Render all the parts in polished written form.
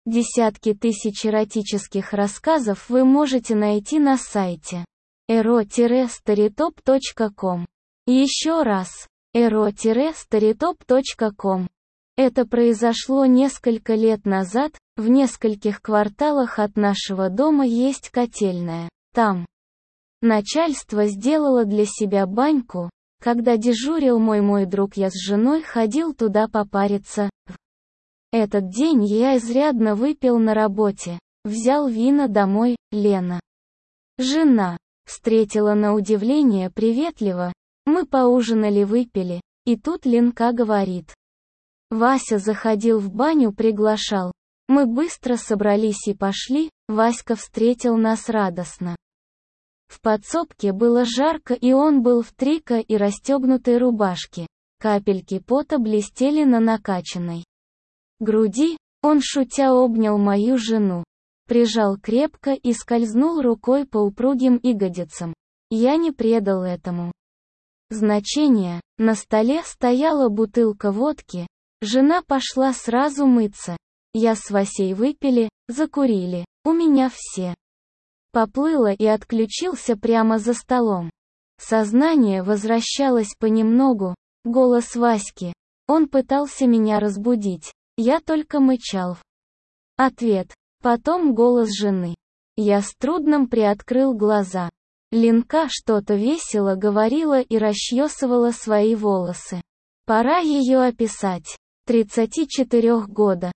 Десятки тысяч эротических рассказов вы можете найти на сайте ero-storytop.com. Еще раз, ero-storytop.com. Это произошло несколько лет назад, в нескольких кварталах от нашего дома есть котельная. Там начальство сделало для себя баньку. Когда дежурил мой друг, я с женой ходил туда попариться. Этот день я изрядно выпил на работе. Взял вина домой. Лена, жена, встретила на удивление приветливо. Мы поужинали, выпили. И тут Ленка говорит: Вася заходил в баню, приглашал. Мы быстро собрались и пошли. Васька встретил нас радостно. В подсобке было жарко, и он был в трико и расстегнутой рубашке. Капельки пота блестели на накачанной груди. Он, шутя, обнял мою жену, прижал крепко и скользнул рукой по упругим ягодицам. Я не придал этому значения. На столе стояла бутылка водки. Жена пошла сразу мыться. Я с Васей выпили, закурили. У меня все поплыло и отключился прямо за столом. Сознание возвращалось понемногу. Голос Васьки. Он пытался меня разбудить. Я только мычал в ответ. Потом голос жены. Я с трудом приоткрыл глаза. Ленка что-то весело говорила и расчесывала свои волосы. Пора ее описать. 34 года,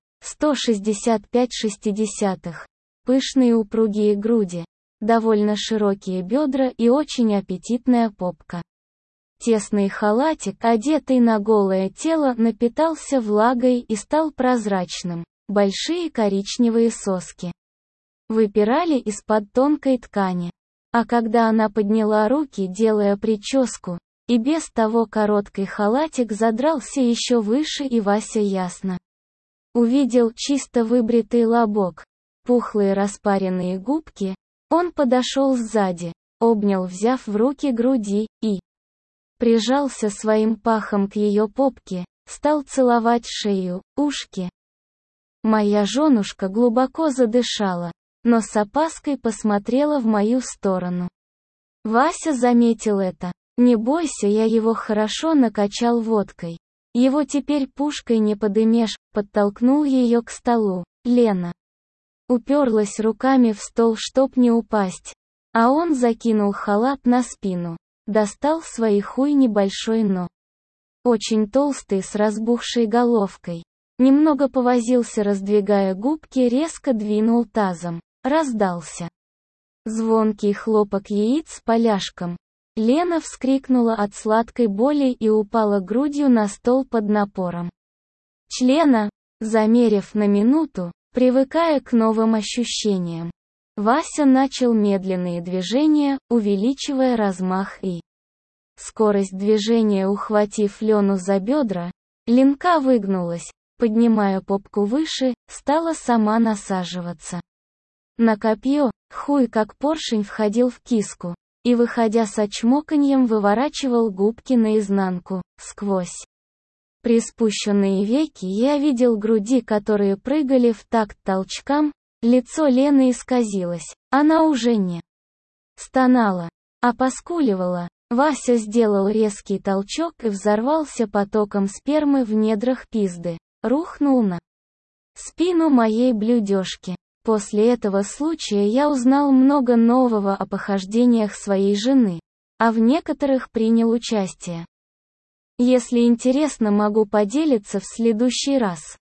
165/60. Пышные упругие груди, довольно широкие бедра и очень аппетитная попка. Тесный халатик, одетый на голое тело, напитался влагой и стал прозрачным. Большие коричневые соски выпирали из-под тонкой ткани. А когда она подняла руки, делая прическу, и без того короткий халатик задрался еще выше, и Вася ясно увидел чисто выбритый лобок, пухлые распаренные губки. Он подошел сзади, обнял, взяв в руки груди, и прижался своим пахом к ее попке, стал целовать шею, ушки. Моя женушка глубоко задышала, но с опаской посмотрела в мою сторону. Вася заметил это. Не бойся, я его хорошо накачал водкой. Его теперь пушкой не подымешь, подтолкнул ее к столу. Лена уперлась руками в стол, чтоб не упасть. А он закинул халат на спину. Достал свой хуй небольшой, но очень толстый, с разбухшей головкой. Немного повозился, раздвигая губки, резко двинул тазом. Раздался звонкий хлопок яиц по ляжкам. Лена вскрикнула от сладкой боли и упала грудью на стол под напором члена, замерев на минуту, привыкая к новым ощущениям. Вася начал медленные движения, увеличивая размах и скорость движения. Ухватив Лену за бедра, Ленка выгнулась, поднимая попку выше, стала сама насаживаться на копье. Хуй как поршень входил в киску и, выходя с чмоканьем, выворачивал губки наизнанку. Сквозь приспущенные веки я видел груди, которые прыгали в такт толчкам. Лицо Лены исказилось. Она уже не стонала, а поскуливала. Вася сделал резкий толчок и взорвался потоком спермы в недрах пизды. Рухнул на спину моей блюдёжки. После этого случая я узнал много нового о похождениях своей жены, а в некоторых принял участие. Если интересно, могу поделиться в следующий раз.